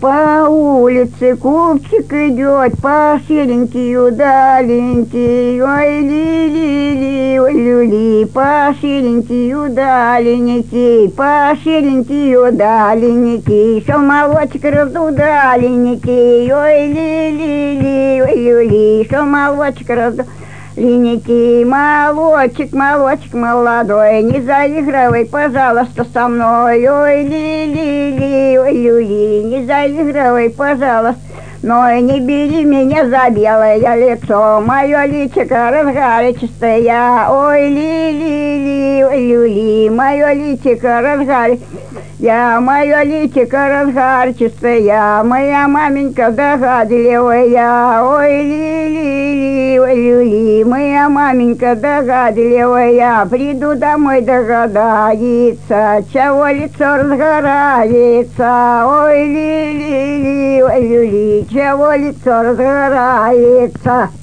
По улице купчик идет, по серенький удаленький, ой ли-ли-ли, ой люли, по серенький удаленький, по серенький удаленький, шел молодчик раздудаленький, ой ли-ли-ли, ой люли, шел молодчик раздудаленький, молодчик, молодчик молодой, не заигрывай, пожалуйста, со мной, ой ли-ли-ли, ой люли, не заигрывай, пожалуйста, но и не бери меня за белое лицо, мое личико разгарчатое, ой ли-ли-ли, ой люли, мое личико разгарчатое, мое личико разгарчатое, моя маменька догадливая, ой ли-ли-ли, ой люли, моя маменька догадливая, приду домой догадается, чего лицо разгорается, ой ли-ли-ли, ой люли, чего лицо разгорается.